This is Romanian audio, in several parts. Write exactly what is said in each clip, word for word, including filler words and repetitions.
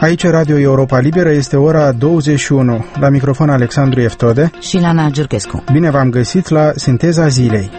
Aici Radio Europa Liberă, este ora douăzeci și unu. La microfon Alexandru Eftode și Lana Giurchescu. Bine v-am găsit la Sinteza Zilei.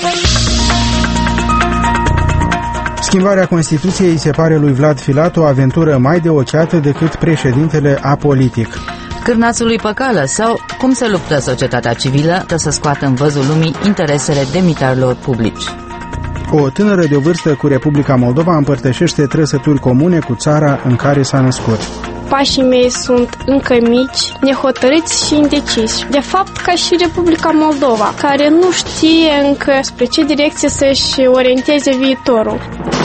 Schimbarea Constituției îi se pare lui Vlad Filat o aventură mai de ochiată decât președintele apolitic. Cârnațul lui Păcală sau cum se luptă societatea civilă să scoată în văzul lumii interesele demnitarilor publici. O tânără de o vârstă cu Republica Moldova împărtășește trăsături comune cu țara în care s-a născut. Pașii mei sunt încă mici, nehotărâți și indeciși. De fapt, ca și Republica Moldova, care nu știe încă spre ce direcție să-și orienteze viitorul.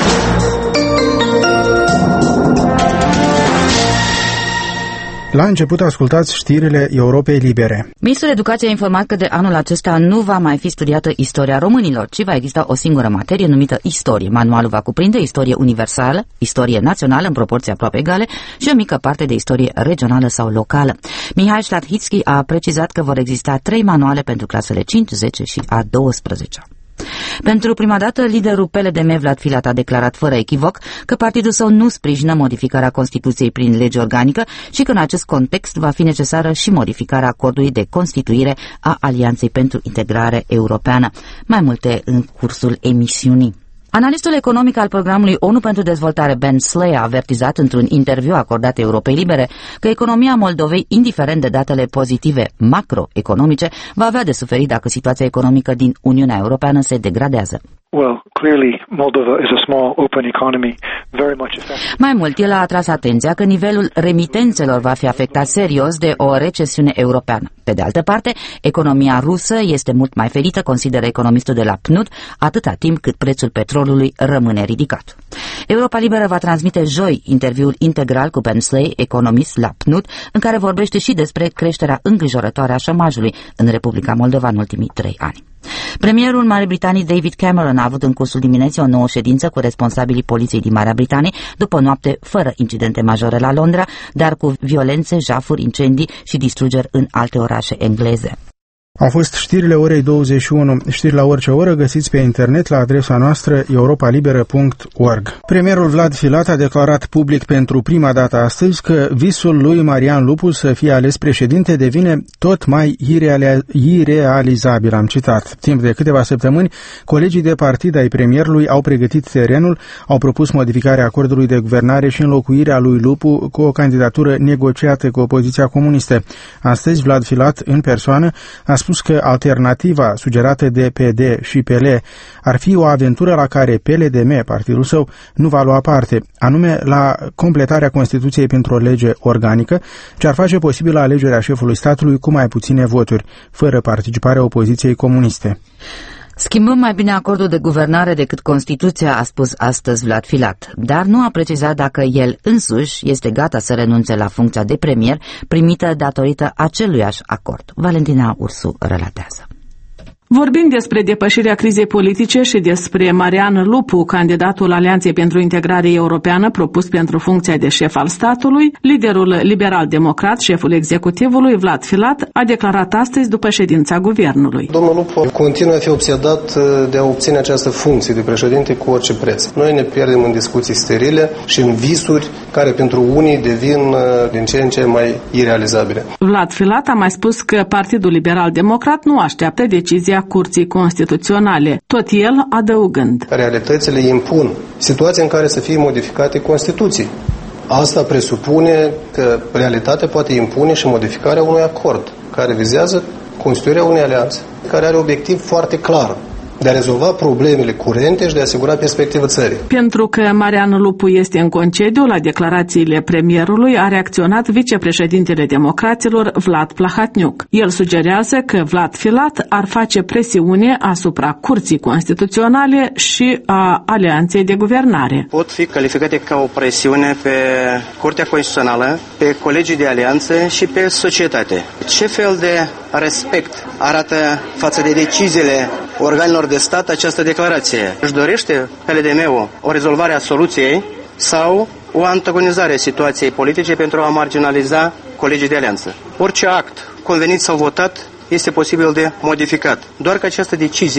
La început ascultați știrile Europei Libere. Ministrul Educației a informat că de anul acesta nu va mai fi studiată istoria românilor, ci va exista o singură materie numită istorie. Manualul va cuprinde istorie universală, istorie națională în proporții aproape egale și o mică parte de istorie regională sau locală. Mihai Șlathitski a precizat că vor exista trei manuale pentru clasele cinci, zece și a douăsprezecea. Pentru prima dată, liderul P L D M Vlad Filat a declarat fără echivoc că partidul său nu sprijină modificarea Constituției prin lege organică și că în acest context va fi necesară și modificarea acordului de constituire a Alianței pentru Integrare Europeană. Mai multe în cursul emisiunii. Analistul economic al programului ONU pentru dezvoltare Ben Slay a avertizat într-un interviu acordat Europei Libere că economia Moldovei, indiferent de datele pozitive macroeconomice, va avea de suferit dacă situația economică din Uniunea Europeană se degradează. Well, clearly Moldova is a small open economy, very much affected. Mai mult, el a atras atenția că nivelul remitențelor va fi afectat serios de o recesiune europeană. Pe de altă parte, economia rusă este mult mai ferită, consideră economistul de la P N U D, atâta timp cât prețul petrolului rămâne ridicat. Europa Liberă va transmite joi interviul integral cu Ben Slay, economist la P N U D, în care vorbește și despre creșterea îngrijorătoare a șomajului în Republica Moldova în ultimii trei ani. Premierul Marii Britanii David Cameron a avut în cursul dimineții o nouă ședință cu responsabilii poliției din Marea Britanie după o noapte fără incidente majore la Londra, dar cu violențe, jafuri, incendii și distrugeri în alte orașe engleze. Au fost știrile orei douăzeci și unu. Știri la orice oră găsiți pe internet la adresa noastră europa liberă punct org. Premierul Vlad Filat a declarat public pentru prima dată astăzi că visul lui Marian Lupu să fie ales președinte devine tot mai irealizabil, am citat. Timp de câteva săptămâni, colegii de partid ai premierului au pregătit terenul, au propus modificarea acordului de guvernare și înlocuirea lui Lupu cu o candidatură negociată cu opoziția comunistă. Astăzi, Vlad Filat, în persoană, a spus că alternativa sugerată de P D și P L ar fi o aventură la care P L D M, partidul său, nu va lua parte, anume la completarea Constituției pentru o lege organică, ce ar face posibilă alegerea șefului statului cu mai puține voturi, fără participarea opoziției comuniste. Schimbăm mai bine acordul de guvernare decât Constituția, a spus astăzi Vlad Filat, dar nu a precizat dacă el însuși este gata să renunțe la funcția de premier primită datorită aceluiași acord. Valentina Ursu relatează. Vorbind despre depășirea crizei politice și despre Marian Lupu, candidatul Alianței pentru Integrare Europeană propus pentru funcția de șef al statului, liderul liberal-democrat, șeful executivului Vlad Filat, a declarat astăzi după ședința guvernului. Domnul Lupu continuă a fi obsedat de a obține această funcție de președinte cu orice preț. Noi ne pierdem în discuții sterile și în visuri care pentru unii devin din ce în ce mai irealizabile. Vlad Filat a mai spus că Partidul Liberal-Democrat nu așteaptă decizia Curții Constituționale, tot el adăugând. Realitățile impun situația în care să fie modificate Constituții. Asta presupune că realitatea poate impune și modificarea unui acord care vizează constituirea unei alianțe, care are obiectiv foarte clar de a rezolva problemele curente și de a asigura perspectivă țării. Pentru că Marian Lupu este în concediu, la declarațiile premierului a reacționat vicepreședintele democraților Vlad Plahatniuc. El sugerează că Vlad Filat ar face presiune asupra Curții Constituționale și a Alianței de Guvernare. Pot fi calificate ca o presiune pe Curtea Constituțională, pe colegii de alianță și pe societate. Ce fel de respect arată față de deciziile organelor de stat această declarație? Își dorește P L D M-ul o rezolvare a soluției sau o antagonizare a situației politice pentru a marginaliza colegii de alianță? Orice act convenit sau votat este posibil de modificat. Doar că această decizie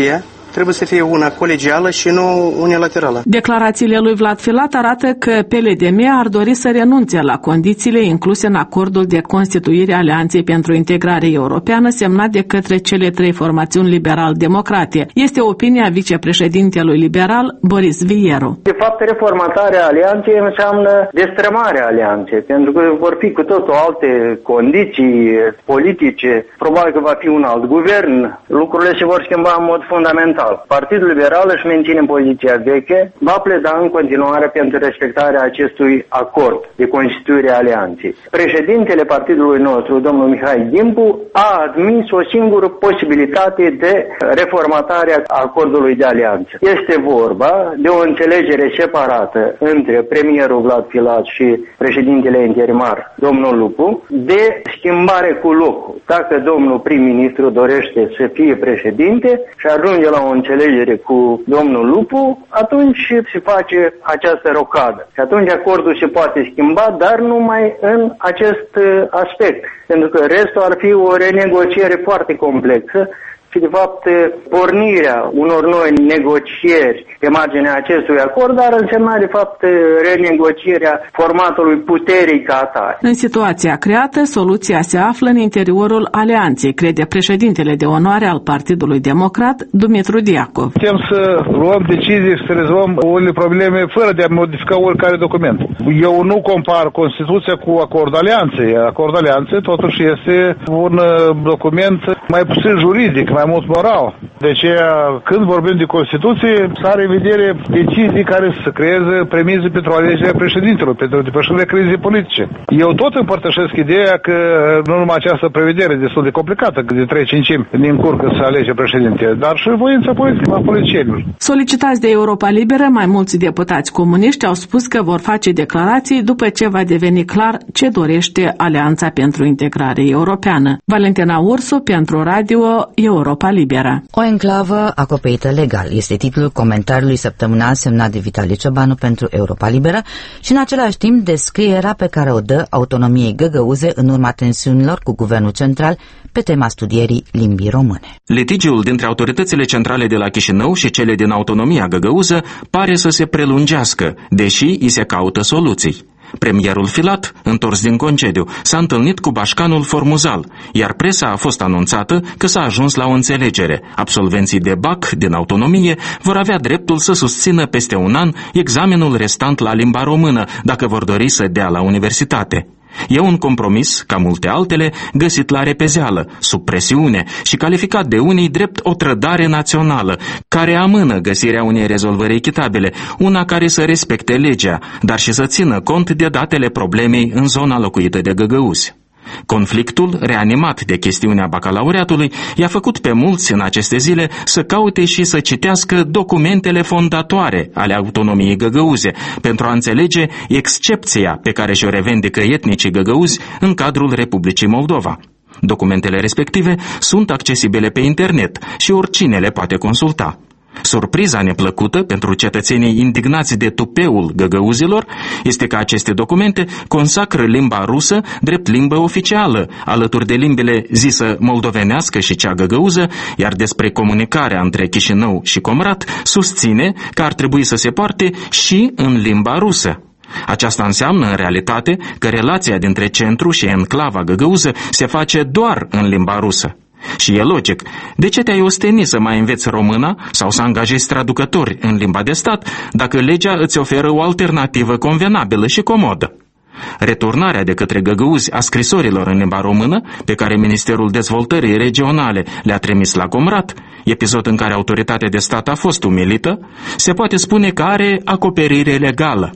trebuie să fie una colegială și nu unilaterală. Declarațiile lui Vlad Filat arată că P L D M ar dori să renunțe la condițiile incluse în acordul de constituire a Alianței pentru Integrare Europeană semnat de către cele trei formațiuni liberal-democrate. Este opinia vicepreședintelui liberal Boris Vieru. De fapt, reformatarea Alianței înseamnă destrămarea Alianței, pentru că vor fi cu totul alte condiții politice, probabil că va fi un alt guvern, lucrurile se vor schimba în mod fundamental. Partidul Liberal își menține poziția veche, va pleda în continuare pentru respectarea acestui acord de constituire a Alianței. Președintele partidului nostru, domnul Mihai Dimpu, a admis o singură posibilitate de reformatare a acordului de alianță. Este vorba de o înțelegere separată între premierul Vlad Filat și președintele interimar, domnul Lupu, de schimbare cu locul. Dacă domnul prim-ministru dorește să fie președinte și ajunge la o înțelegere cu domnul Lupu, atunci se face această rocadă. Și atunci acordul se poate schimba, dar numai în acest aspect. Pentru că restul ar fi o renegociere foarte complexă și, de fapt, pornirea unor noi negocieri pe marginea acestui acord ar însemna, de fapt, renegocierea formatului puterii ca atare. În situația creată, soluția se află în interiorul alianței, crede președintele de onoare al Partidului Democrat, Dumitru Diacov. Putem să luăm decizii și să rezolvăm unele probleme fără de a modifica oricare document. Eu nu compar Constituția cu acordul alianței. Acordul alianței totuși este un document mai puțin juridic, mai mult moral. De aceea, când vorbim de Constituție, să are în vedere decizii care să creeze premize pentru alegerea președintelor, pentru depășirea crizei politice. Eu tot împărtășesc ideea că nu numai această prevedere destul de complicată, că de trei cincimi ne încurcă să alege președinte, dar și voința politică a politicienilor. Solicitați de Europa Liberă, mai mulți deputați comuniști au spus că vor face declarații după ce va deveni clar ce dorește Alianța pentru Integrare Europeană. Valentina Ursu pentru Radio Europa Liberă. O enclavă acoperită legal este titlul comentariului săptămânal semnat de Vitalie Ciobanu pentru Europa Liberă și în același timp descrierea pe care o dă autonomiei găgăuze în urma tensiunilor cu guvernul central pe tema studierii limbii române. Litigiul dintre autoritățile centrale de la Chișinău și cele din autonomia găgăuză pare să se prelungească, deși îi se caută soluții. Premierul Filat, întors din concediu, s-a întâlnit cu bașcanul Formuzal, iar presa a fost anunțată că s-a ajuns la o înțelegere. Absolvenții de B A C din autonomie vor avea dreptul să susțină peste un an examenul restant la limba română, dacă vor dori să dea la universitate. E un compromis, ca multe altele, găsit la repezeală, sub presiune și calificat de unii drept o trădare națională, care amână găsirea unei rezolvări echitabile, una care să respecte legea, dar și să țină cont de datele problemei în zona locuită de găgăuzi. Conflictul, reanimat de chestiunea bacalaureatului, i-a făcut pe mulți în aceste zile să caute și să citească documentele fondatoare ale autonomiei găgăuze, pentru a înțelege excepția pe care și-o revendică etnicii găgăuzi în cadrul Republicii Moldova. Documentele respective sunt accesibile pe internet și oricine le poate consulta. Surpriza neplăcută pentru cetățenii indignați de tupeul găgăuzilor este că aceste documente consacră limba rusă drept limbă oficială, alături de limbile zisă moldovenească și cea găgăuză, iar despre comunicarea între Chișinău și Comrat susține că ar trebui să se poarte și în limba rusă. Aceasta înseamnă, în realitate, că relația dintre centru și enclava găgăuză se face doar în limba rusă. Și e logic. De ce te-ai osteni să mai înveți româna sau să angajezi traducători în limba de stat dacă legea îți oferă o alternativă convenabilă și comodă? Returnarea de către găgăuzi a scrisorilor în limba română, pe care Ministerul Dezvoltării Regionale le-a trimis la Comrat, episod în care autoritatea de stat a fost umilită, se poate spune că are acoperire legală.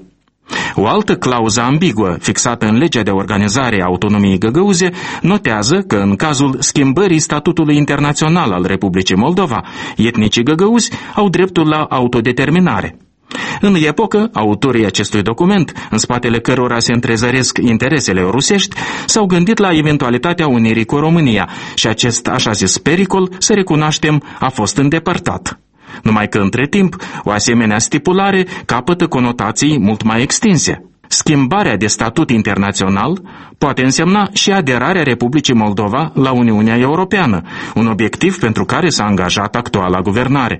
O altă clauză ambiguă, fixată în legea de organizare a autonomiei găgăuze, notează că în cazul schimbării statutului internațional al Republicii Moldova, etnicii găgăuzi au dreptul la autodeterminare. În epocă, autorii acestui document, în spatele cărora se întrezăresc interesele rusești, s-au gândit la eventualitatea unirii cu România și acest așa zis pericol, să recunoaștem, a fost îndepărtat. Numai că, între timp, o asemenea stipulare capătă conotații mult mai extinse. Schimbarea de statut internațional poate însemna și aderarea Republicii Moldova la Uniunea Europeană, un obiectiv pentru care s-a angajat actuala guvernare.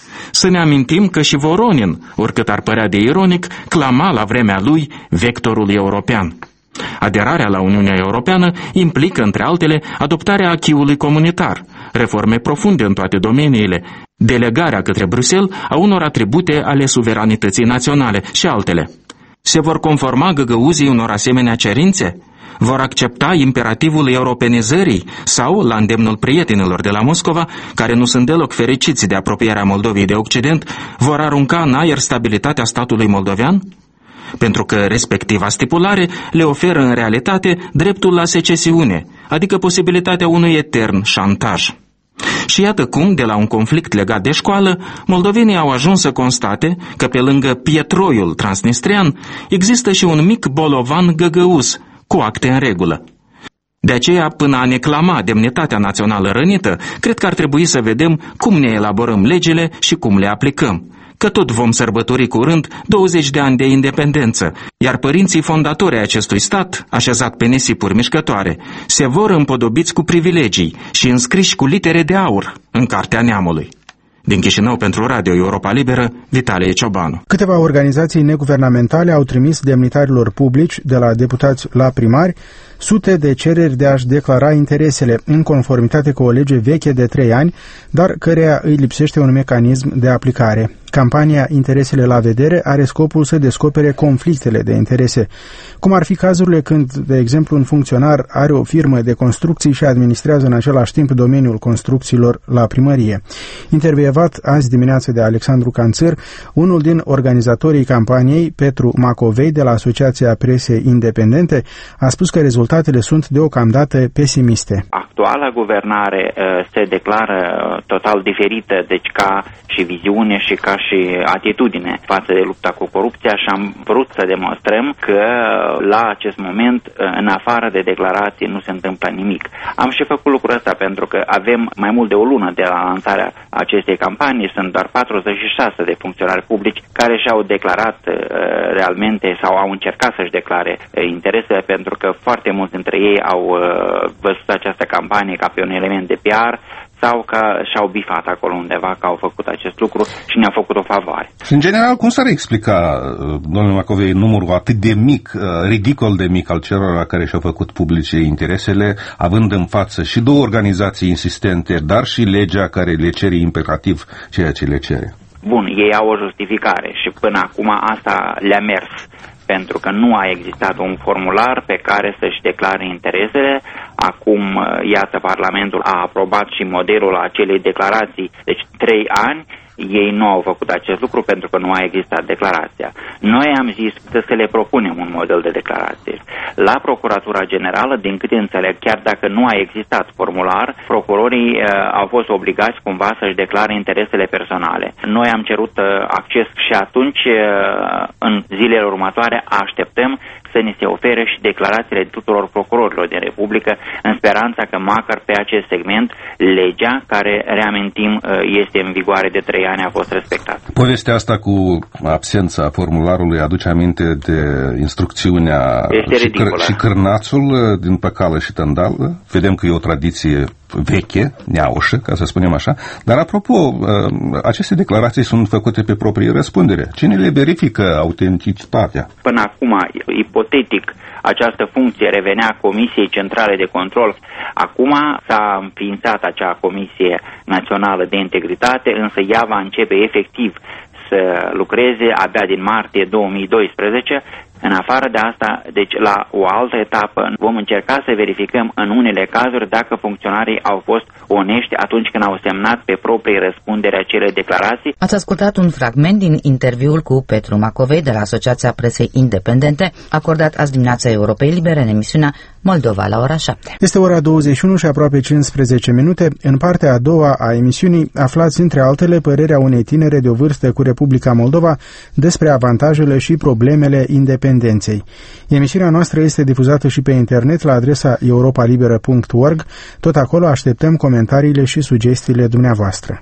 Să ne amintim că și Voronin, oricât ar părea de ironic, clama la vremea lui vectorul european. Aderarea la Uniunea Europeană implică, între altele, adoptarea acquis-ului comunitar, reforme profunde în toate domeniile, delegarea către Bruxelles a unor atribute ale suveranității naționale și altele. Se vor conforma găgăuzii unor asemenea cerințe? Vor accepta imperativul europenizării sau, la îndemnul prietenilor de la Moscova, care nu sunt deloc fericiți de apropierea Moldovei de Occident, vor arunca în aer stabilitatea statului moldovean? Pentru că respectiva stipulare le oferă în realitate dreptul la secesiune, adică posibilitatea unui etern șantaj. Și iată cum, de la un conflict legat de școală, moldovenii au ajuns să constate că pe lângă pietroiul transnistrian există și un mic bolovan găgăuz, cu acte în regulă. De aceea, până a ne clama demnitatea națională rănită, cred că ar trebui să vedem cum ne elaborăm legile și cum le aplicăm, că tot vom sărbători curând douăzeci de ani de independență, iar părinții fondatori ai acestui stat, așezat pe nisipuri mișcătoare, se vor împodobiți cu privilegii și înscriși cu litere de aur în Cartea Neamului. Din Chișinău pentru Radio Europa Liberă, Vitalie Ciobanu. Câteva organizații neguvernamentale au trimis demnitarilor publici, de la deputați la primari, sute de cereri de a-și declara interesele, în conformitate cu o lege veche de trei ani, dar căreia îi lipsește un mecanism de aplicare. Campania Interesele la vedere are scopul să descopere conflictele de interese, cum ar fi cazurile când, de exemplu, un funcționar are o firmă de construcții și administrează în același timp domeniul construcțiilor la primărie. Intervievat azi dimineață de Alexandru Canțăr, unul din organizatorii campaniei, Petru Macovei, de la Asociația Presei Independente, a spus că rezultatele sunt deocamdată pesimiste. Actuala guvernare uh, se declară total diferită, deci ca și viziune și ca și atitudine față de lupta cu corupția, și am vrut să demonstrăm că la acest moment, în afară de declarații, nu se întâmplă nimic. Am și făcut lucrul ăsta pentru că avem mai mult de o lună de la lansarea acestei campanii, sunt doar patruzeci și șase de funcționari publici care și-au declarat uh, realmente sau au încercat să-și declare uh, interesele, pentru că foarte mulți dintre ei au uh, văzut această campanie ca pe un element de P R sau că și-au bifat acolo undeva că au făcut acest lucru și ne-au făcut o favoare. În general, cum s-ar explica, domnule Macovei, numărul atât de mic, ridicol de mic al celor care și-au făcut publice interesele, având în față și două organizații insistente, dar și legea care le cere imperativ ceea ce le cere? Bun, ei au o justificare și până acum asta le-a mers, pentru că nu a existat un formular pe care să-și declare interesele. Acum, iată, Parlamentul a aprobat și modelul acelei declarații, deci trei ani. Ei nu au făcut acest lucru pentru că nu a existat declarația. Noi am zis să le propunem un model de declarație. La Procuratura Generală, din câte înțeleg, chiar dacă nu a existat formular, procurorii uh, au fost obligați cumva să-și declare interesele personale. Noi am cerut uh, acces și atunci, uh, în zilele următoare, așteptăm să ni se ofere și declarațiile tuturor procurorilor din Republică, în speranța că măcar pe acest segment legea, care, reamintim, este în vigoare de trei ani, a fost respectată. Povestea asta cu absența formularului aduce aminte de instrucțiunea și, căr- și cârnațul din Păcală și Tândal. Vedem că e o tradiție veche, neaușă, ca să spunem așa. Dar, apropo, aceste declarații sunt făcute pe proprie răspundere. Cine le verifică autenticitatea? Până acum, ipotetic, această funcție revenea Comisiei Centrale de Control. Acum s-a înființat acea Comisie Națională de Integritate, însă ea va începe efectiv să lucreze abia din martie două mii doisprezece. În afară de asta, deci la o altă etapă, vom încerca să verificăm în unele cazuri dacă funcționarii au fost onești atunci când au semnat pe proprie răspundere acele declarații. Ați ascultat un fragment din interviul cu Petru Macovei de la Asociația Presei Independente, acordat azi dimineața Europei Libere în emisiunea Moldova la ora șapte. Este ora douăzeci și unu și aproape cincisprezece minute. În partea a doua a emisiunii aflați, între altele, părerea unei tinere de o vârstă cu Republica Moldova despre avantajele și problemele independenței. Emisiunea noastră este difuzată și pe internet la adresa europa liberă punct org. Tot acolo așteptăm comentariile și sugestiile dumneavoastră.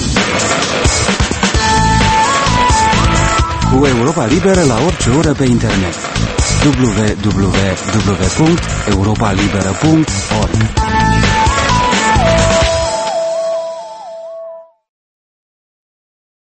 Cu Europa Liberă la orice oră pe internet. w w w punct europa liberă punct org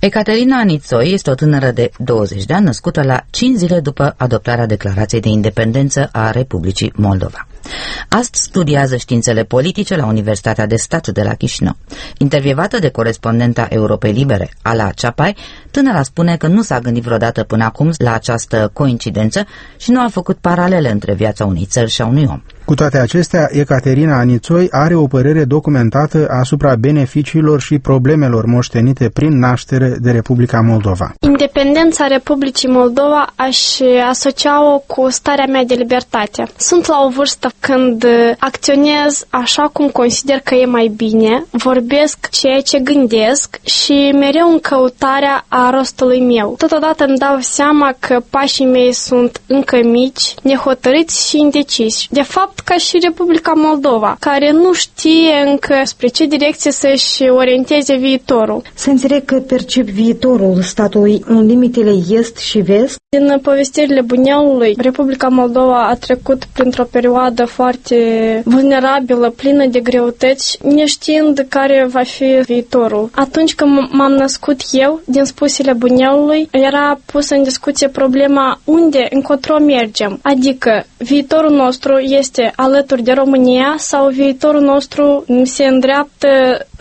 Ecaterina Nițoi este o tânără de douăzeci de ani născută la cinci zile după adoptarea Declarației de Independență a Republicii Moldova. Astăzi studiază științele politice la Universitatea de Stat de la Chișinău. Intervievată de corespondenta Europei Libere, Ala Ceapai, tânăra spune că nu s-a gândit vreodată până acum la această coincidență și nu a făcut paralele între viața unei țări și a unui om. Cu toate acestea, Ecaterina Nițoi are o părere documentată asupra beneficiilor și problemelor moștenite prin naștere de Republica Moldova. Independența Republicii Moldova aș asocia-o cu starea mea de libertate. Sunt la o vârstă când acționez așa cum consider că e mai bine, vorbesc ceea ce gândesc și mereu în căutarea a rostului meu. Totodată îmi dau seama că pașii mei sunt încă mici, nehotărâți și indeciși. De fapt, ca și Republica Moldova, care nu știe încă spre ce direcție să-și orienteze viitorul. Să înțeleg că percep viitorul statului în limitele est și vest. Din povestirile Bunelului, Republica Moldova a trecut printr-o perioadă foarte vulnerabilă, plină de greutăți, neștiind care va fi viitorul. Atunci când m-am născut eu, din spusele Bunelului, era pusă în discuție problema unde, încotro mergem, adică viitorul nostru este alături de România sau viitorul nostru se îndreaptă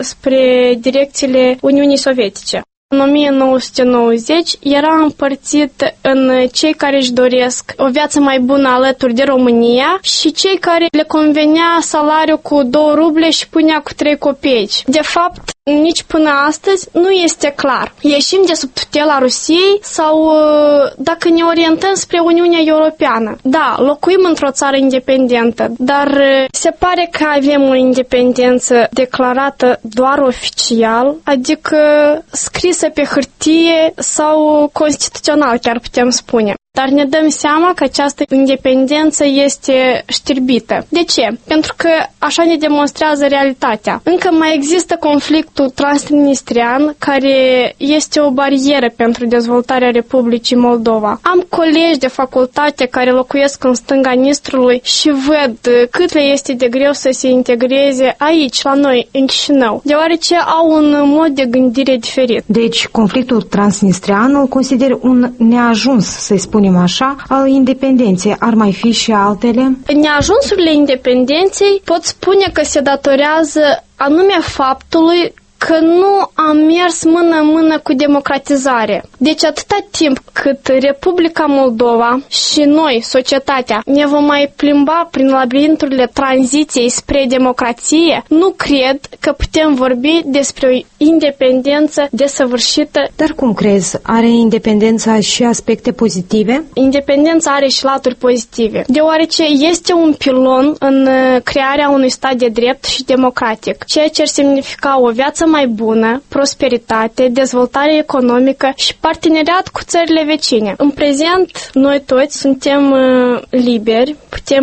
spre direcțiile Uniunii Sovietice. În o mie nouă sute nouăzeci era împărțit în cei care își doresc o viață mai bună alături de România și cei care le convenea salariul cu două ruble și punea cu trei copeici. De fapt, nici până astăzi nu este clar. Ieșim de sub tutela Rusiei sau dacă ne orientăm spre Uniunea Europeană. Da, locuim într-o țară independentă, dar se pare că avem o independență declarată doar oficial, adică scris pe hârtie sau constituțional, chiar putem spune. Dar ne dăm seama că această independență este știrbită. De ce? Pentru că așa ne demonstrează realitatea. Încă mai există conflictul transnistrian, care este o barieră pentru dezvoltarea Republicii Moldova. Am colegi de facultate care locuiesc în stânga Nistrului și văd cât le este de greu să se integreze aici, la noi, în Chișinău, deoarece au un mod de gândire diferit. Deci, conflictul transnistrian îl consider un neajuns, să-i spunem așa, al independenței. Ar mai fi și altele? Neajunsurile independenței pot spune că se datorează anume faptului că nu am mers mână-mână cu democratizare. Deci atâta timp cât Republica Moldova și noi, societatea, ne vom mai plimba prin labirinturile tranziției spre democrație, nu cred că putem vorbi despre o independență desăvârșită. Dar cum crezi? Are independența și aspecte pozitive? Independența are și laturi pozitive, deoarece este un pilon în crearea unui stat de drept și democratic, ceea ce ar semnifica o viață mai bună, prosperitate, dezvoltare economică și parteneriat cu țările vecine. În prezent, noi toți suntem uh, liberi, putem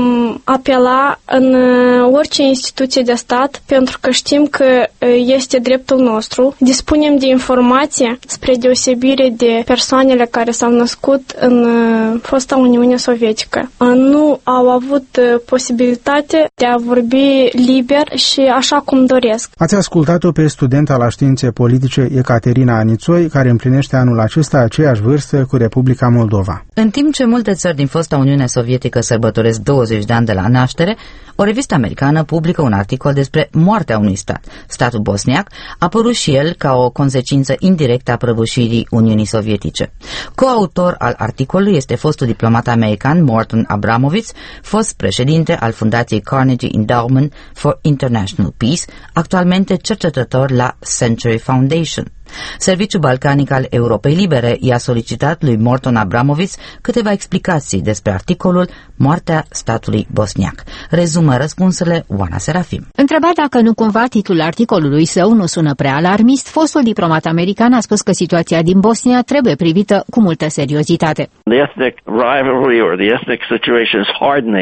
apela în uh, orice instituție de stat pentru că știm că uh, este dreptul nostru. Dispunem de informație spre deosebire de persoanele care s-au născut în uh, fosta Uniune Sovietică. Uh, nu au avut uh, posibilitate de a vorbi liber și așa cum doresc. Ați ascultat-o pe studenta la științe politice Ecaterina Nițoi, care împlinește anul acesta aceeași vârstă cu Republica Moldova. În timp ce multe țări din fosta Uniune Sovietică sărbătoresc douăzeci de ani de la naștere, o revistă americană publică un articol despre moartea unui stat. Statul bosniac a apărut și el ca o consecință indirectă a prăbușirii Uniunii Sovietice. Coautor al articolului este fostul diplomat american Morton Abramovich, fost președinte al Fundației Carnegie Endowment for International Peace, actualmente cercetător la Century Foundation. Serviciul Balcanic al Europei Libere i-a solicitat lui Morton Abramovich câteva explicații despre articolul Moartea statului bosniac. Rezumă răspunsurile Oana Serafim. Întrebat dacă nu cumva titlul articolului său nu sună prea alarmist, fostul diplomat american a spus că situația din Bosnia trebuie privită cu multă seriozitate. The ethnic rivalry or the ethnic situation is hardening.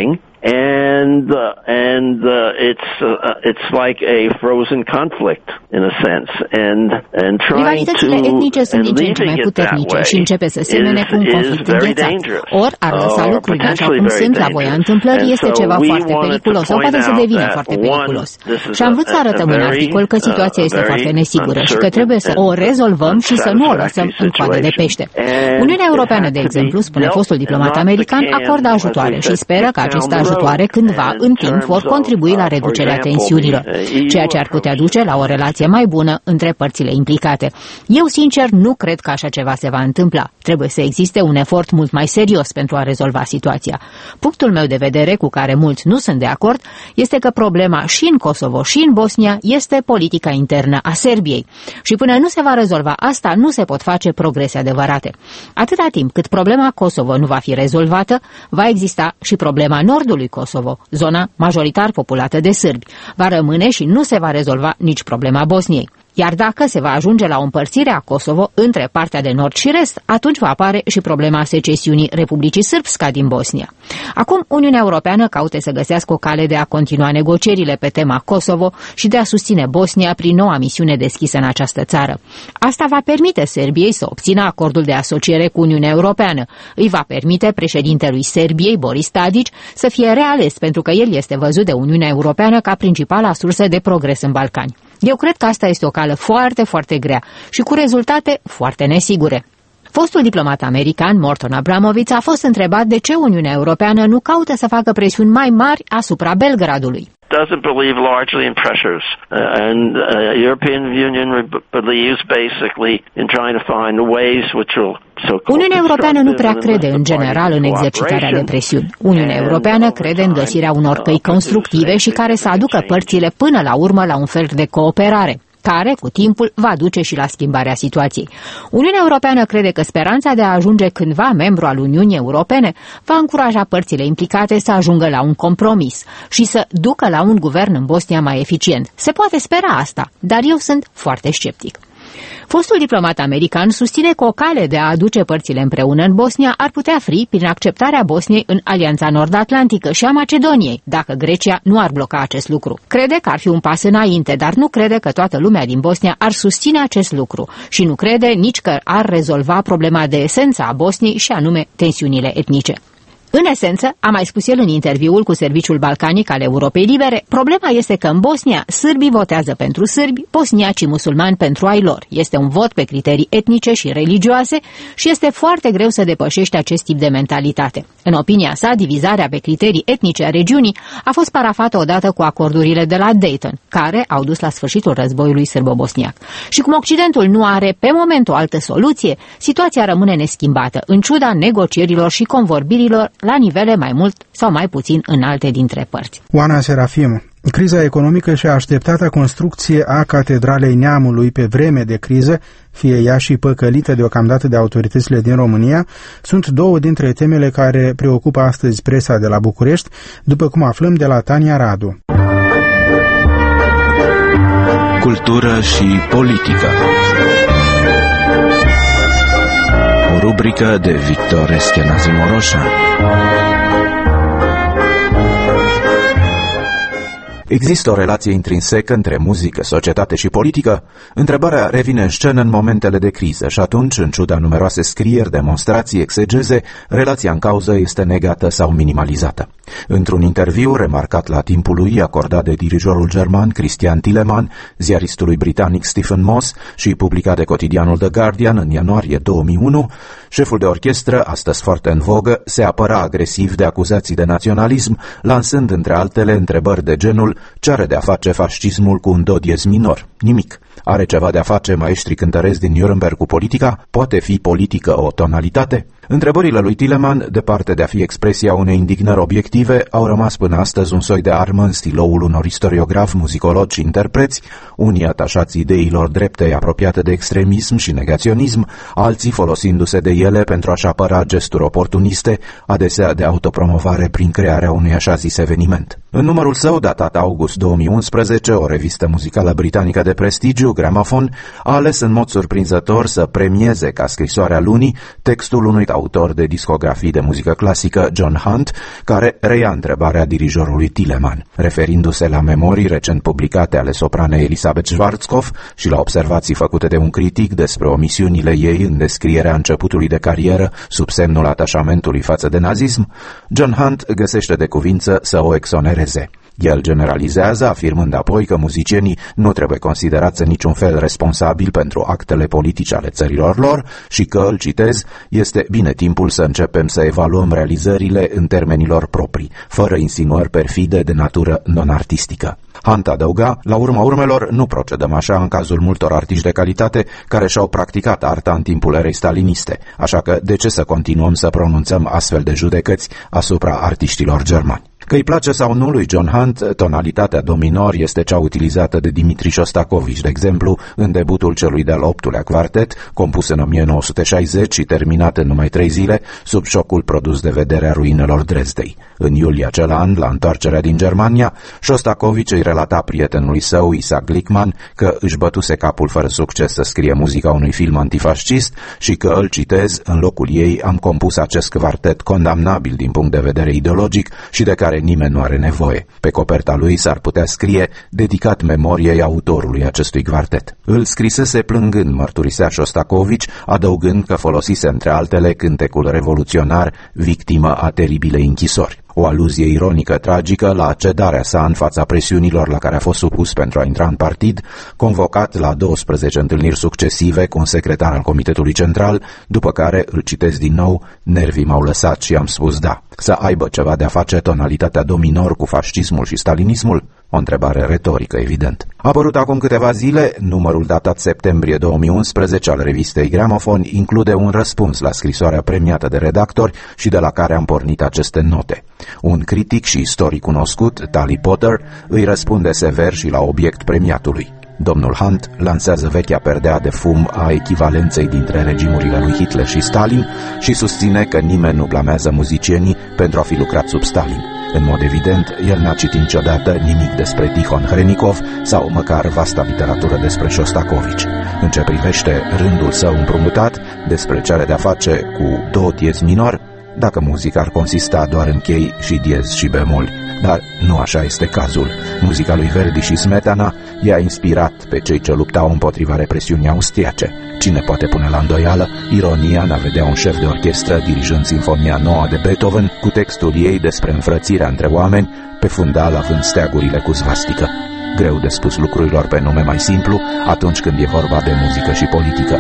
and uh, and uh, it's uh, it's like a frozen conflict in a sense, and and trying to etnice sunt din ce în ce mai puternice și începe să semene cu un conflict înghețat. Ori ar lăsa lucrurile așa cum sunt la voia întâmplării este ceva foarte periculos sau poate să devină foarte periculos. Și am vrut să arătăm în articol că situația este foarte nesigură și că trebuie să o rezolvăm și să nu o lăsăm în coadă de pește. Uniunea Europeană, de exemplu, spune fostul diplomat american, acordă ajutoare și speră că aceste ajutoare cândva în timp vor contribui la reducerea tensiunilor, ceea ce ar putea duce la o relație mai bună între părțile implicate. Eu, sincer, nu cred că așa ceva se va întâmpla. Trebuie să existe un efort mult mai serios pentru a rezolva situația. Punctul meu de vedere, cu care mulți nu sunt de acord, este că problema și în Kosovo și în Bosnia este politica internă a Serbiei. Și până nu se va rezolva asta, nu se pot face progrese adevărate. Atâta timp cât problema Kosovo nu va fi rezolvată, va exista și problema nordului Kosovo, zona majoritar populată de sârbi. Va rămâne și nu se va rezolva nici problema Bosniei. Iar dacă se va ajunge la o împărțire a Kosovo între partea de nord și rest, atunci va apare și problema secesiunii Republicii Srpska din Bosnia. Acum, Uniunea Europeană caută să găsească o cale de a continua negocierile pe tema Kosovo și de a susține Bosnia prin noua misiune deschisă în această țară. Asta va permite Serbiei să obțină acordul de asociere cu Uniunea Europeană. Îi va permite președintelui Serbiei, Boris Tadić, să fie reales, pentru că el este văzut de Uniunea Europeană ca principala sursă de progres în Balcani. Eu cred că asta este o cale foarte, foarte grea și cu rezultate foarte nesigure. Fostul diplomat american, Morton Abramovich, a fost întrebat de ce Uniunea Europeană nu caută să facă presiuni mai mari asupra Belgradului. Doesn't believe largely in pressures, uh, and uh, European Union believes basically in trying to find ways which will. Uniunea Europeană nu prea crede în general în exercitarea de presiuni. Uniunea Europeană crede în găsirea unor căi constructive și care să aducă părțile până la urmă la un fel de cooperare, care, cu timpul, va duce și la schimbarea situației. Uniunea Europeană crede că speranța de a ajunge cândva membru al Uniunii Europene va încuraja părțile implicate să ajungă la un compromis și să ducă la un guvern în Bosnia mai eficient. Se poate spera asta, dar eu sunt foarte sceptic. Fostul diplomat american susține că o cale de a aduce părțile împreună în Bosnia ar putea fi prin acceptarea Bosniei în Alianța Nord-Atlantică și a Macedoniei, dacă Grecia nu ar bloca acest lucru. Crede că ar fi un pas înainte, dar nu crede că toată lumea din Bosnia ar susține acest lucru și nu crede nici că ar rezolva problema de esență a Bosniei și anume tensiunile etnice. În esență, a mai spus el în interviul cu Serviciul Balcanic al Europei Libere, problema este că în Bosnia sârbii votează pentru sârbi, bosniacii musulmani pentru ai lor. Este un vot pe criterii etnice și religioase și este foarte greu să depășești acest tip de mentalitate. În opinia sa, divizarea pe criterii etnice a regiunii a fost parafată odată cu acordurile de la Dayton, care au dus la sfârșitul războiului sârbo-bosniac. Și cum Occidentul nu are pe moment o altă soluție, situația rămâne neschimbată, în ciuda negocierilor și convorbirilor la nivele mai mult sau mai puțin înalte dintre părți. Oana Serafim, criza economică și așteptata construcție a Catedralei Neamului pe vreme de criză, fie ea și păcălită deocamdată de autoritățile din România, sunt două dintre temele care preocupă astăzi presa de la București, după cum aflăm de la Tania Radu. Cultură și politică. O rubrică de Victor Eschenazi Moroșa. Există o relație intrinsecă între muzică, societate și politică? Întrebarea revine în scenă în momentele de criză și atunci, în ciuda numeroase scrieri, demonstrații, exegeze, relația în cauză este negată sau minimalizată. Într-un interviu remarcat la timpul lui acordat de dirijorul german Christian Thielemann, ziaristului britanic Stephen Moss și publicat de cotidianul The Guardian în ianuarie două mii unu, șeful de orchestră, astăzi foarte în vogă, se apăra agresiv de acuzații de naționalism, lansând între altele întrebări de genul: ce are de a face fascismul cu un do diez minor? Nimic. Are ceva de a face maestrii cântăresc din Nuremberg cu politica? Poate fi politică o tonalitate? Întrebările lui Thielemann, departe de a fi expresia unei indignări obiective, au rămas până astăzi un soi de armă în stiloul unor istoriografi, muzicologi și interpreți, unii atașați ideilor drepte apropiate de extremism și negaționism, alții folosindu-se de ele pentru a-și apăra gesturi oportuniste, adesea de autopromovare prin crearea unui așa zis eveniment. În numărul său, datat august două mii unsprezece, o revistă muzicală britanică de prestigiu, Gramophone, a ales în mod surprinzător să premieze ca scrisoarea lunii textul unui autor de discografii de muzică clasică, John Hunt, care reia întrebarea dirijorului Telemann. Referindu-se la memorii recent publicate ale sopranei Elisabeth Schwarzkopf și la observații făcute de un critic despre omisiunile ei în descrierea începutului de carieră sub semnul atașamentului față de nazism, John Hunt găsește de cuvință să o exonereze. El generalizează, afirmând apoi că muzicienii nu trebuie considerați în niciun fel responsabili pentru actele politice ale țărilor lor și că, îl citez, este bine timpul să începem să evaluăm realizările în termenilor proprii, fără insinuări perfide de natură non-artistică. Hunt adăuga, la urma urmelor nu procedăm așa în cazul multor artiști de calitate care și-au practicat arta în timpul erei staliniste, așa că de ce să continuăm să pronunțăm astfel de judecăți asupra artiștilor germani? Că îi place sau nu lui John Hunt, tonalitatea do minor este cea utilizată de Dimitri Shostakovich, de exemplu, în debutul celui de-al optulea quartet, compus în o mie nouă sute șaizeci și terminat în numai trei zile, sub șocul produs de vederea ruinelor Dresdei. În iulie acel an, la întoarcerea din Germania, Shostakovich îi relata prietenului său, Isaac Glickman, că își bătuse capul fără succes să scrie muzica unui film antifascist și că, îl citez, în locul ei am compus acest quartet condamnabil din punct de vedere ideologic și de care nimeni nu are nevoie. Pe coperta lui s-ar putea scrie dedicat memoriei autorului acestui quartet. Îl scrisese plângând, mărturisea Shostakovich, adăugând că folosise între altele cântecul revoluționar, victimă a teribilei închisori. O aluzie ironică tragică la cedarea sa în fața presiunilor la care a fost supus pentru a intra în partid, convocat la douăsprezece întâlniri succesive cu un secretar al Comitetului Central, după care, îl citesc din nou, nervii m-au lăsat și am spus da. Să aibă ceva de a face tonalitatea do minor cu fascismul și stalinismul? O întrebare retorică, evident. A apărut acum câteva zile, numărul datat septembrie două mii unsprezece al revistei Gramofon include un răspuns la scrisoarea premiată de redactori și de la care am pornit aceste note. Un critic și istoric cunoscut, Tally Potter, îi răspunde sever și la obiect premiatului. Domnul Hunt lansează vechea perdea de fum a echivalenței dintre regimurile lui Hitler și Stalin și susține că nimeni nu blamează muzicienii pentru a fi lucrat sub Stalin. În mod evident, el n-a citit niciodată nimic despre Tihon Hrenikov sau măcar vasta literatură despre Shostakovich. În ce privește rândul său împrumutat, despre ce are de-a face cu do diez minor, dacă muzica ar consista doar în chei și diez și bemol. Dar nu așa este cazul. Muzica lui Verdi și Smetana i-a inspirat pe cei ce luptau împotriva represiunii austriace. Cine poate pune la îndoială ironia n-a vedea un șef de orchestră dirijând Sinfonia nouă de Beethoven cu textul ei despre înfrățirea între oameni, pe fundal având steagurile cu svastică. Greu de spus lucrurilor pe nume mai simplu atunci când e vorba de muzică și politică.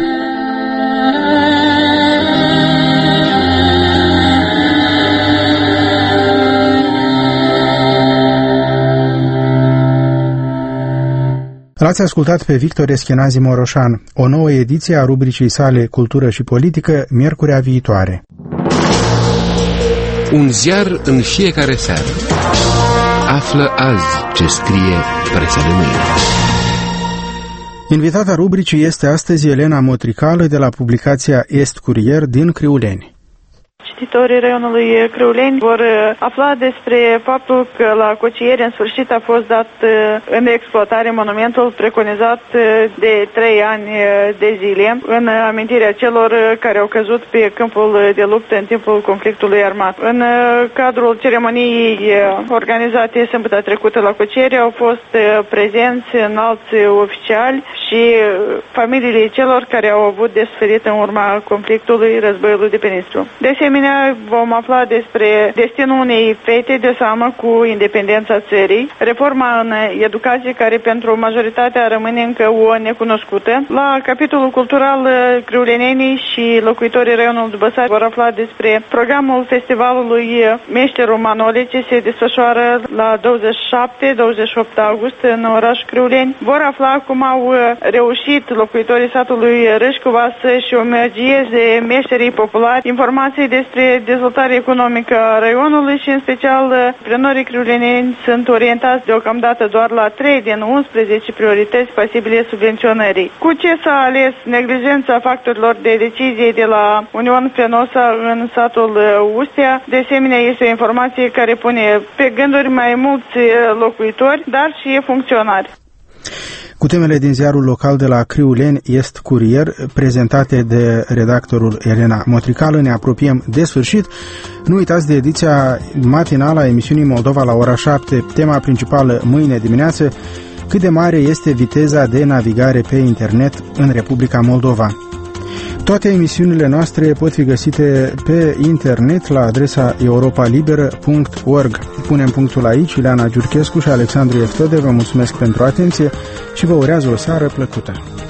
L-ați ascultat pe Victor Eschenazi Moroșan, o nouă ediție a rubricii sale Cultură și Politică, miercurea viitoare. Un ziar în fiecare seară. Află azi ce scrie presa de mâine. Invitata rubricii este astăzi Elena Motricală de la publicația Est Curier din Criuleni. Cititorii raionului Criuleni vor afla despre faptul că la Cocieri în sfârșit a fost dat în exploatare monumentul preconizat de trei ani de zile în amintirea celor care au căzut pe câmpul de luptă în timpul conflictului armat. În cadrul ceremoniei organizate sâmbătă trecută la Cocieri au fost prezenți înalți oficiali și familiile celor care au avut de suferit în urma conflictului războiului de pe Nistru. De asemenea, vom afla despre destinul unei fete de seamă cu independența țării, reforma în educație care pentru majoritatea rămâne încă o necunoscută. La capitolul cultural, criulenenii și locuitorii raionului Dubăsari vor afla despre programul festivalului Meșterul Manole ce se desfășoară la douăzeci și șapte douăzeci și opt august în orașul Criuleni. Vor afla cum au reușit locuitorii satului Râșcova să-și omagieze meșterii populari, informații despre dezvoltarea economică a raionului și în special prenorii criuleneni sunt orientați deocamdată doar la trei din unsprezece priorități pasibile subvenționării. Cu ce s-a ales neglijența factorilor de decizie de la Union Fenosa în satul Ustea, de asemenea este o informație care pune pe gânduri mai mulți locuitori, dar și funcționari. cu temele din ziarul local de la Criuleni Est Curier, prezentate de redactorul Elena Motricală. Ne apropiem de sfârșit. Nu uitați de ediția matinală a emisiunii Moldova la ora șapte, tema principală mâine dimineață: cât de mare este viteza de navigare pe internet în Republica Moldova. Toate emisiunile noastre pot fi găsite pe internet la adresa europa liberă punct org. Punem punctul aici. Ileana Giurchescu și Alexandru Eftode vă mulțumesc pentru atenție și vă urează o seară plăcută.